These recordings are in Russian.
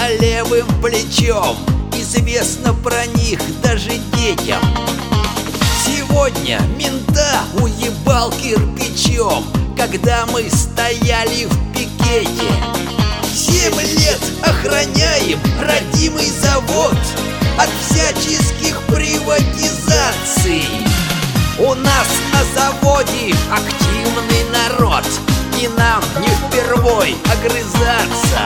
за левым плечом. Известно про них даже детям. Сегодня мента уебал кирпичом, когда мы стояли в пикете. 7 лет охраняем родимый завод от всяческих приватизаций. У нас на заводе активный народ, и нам не впервой огрызаться.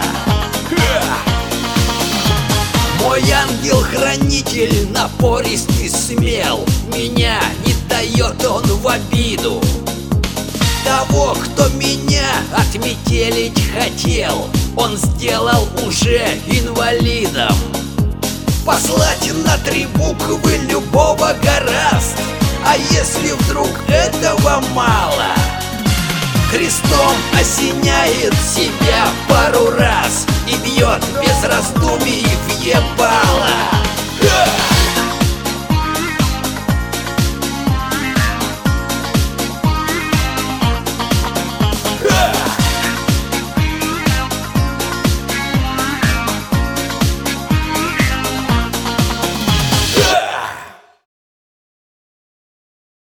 Мой ангел-хранитель напорист и смел, меня не дает он в обиду. Того, кто меня отметелить хотел, он сделал уже инвалидом. Послать на 3 буквы любого гораст, а если вдруг этого мало, крестом осеняет себя пару раз и бьет без раздумий в ебало.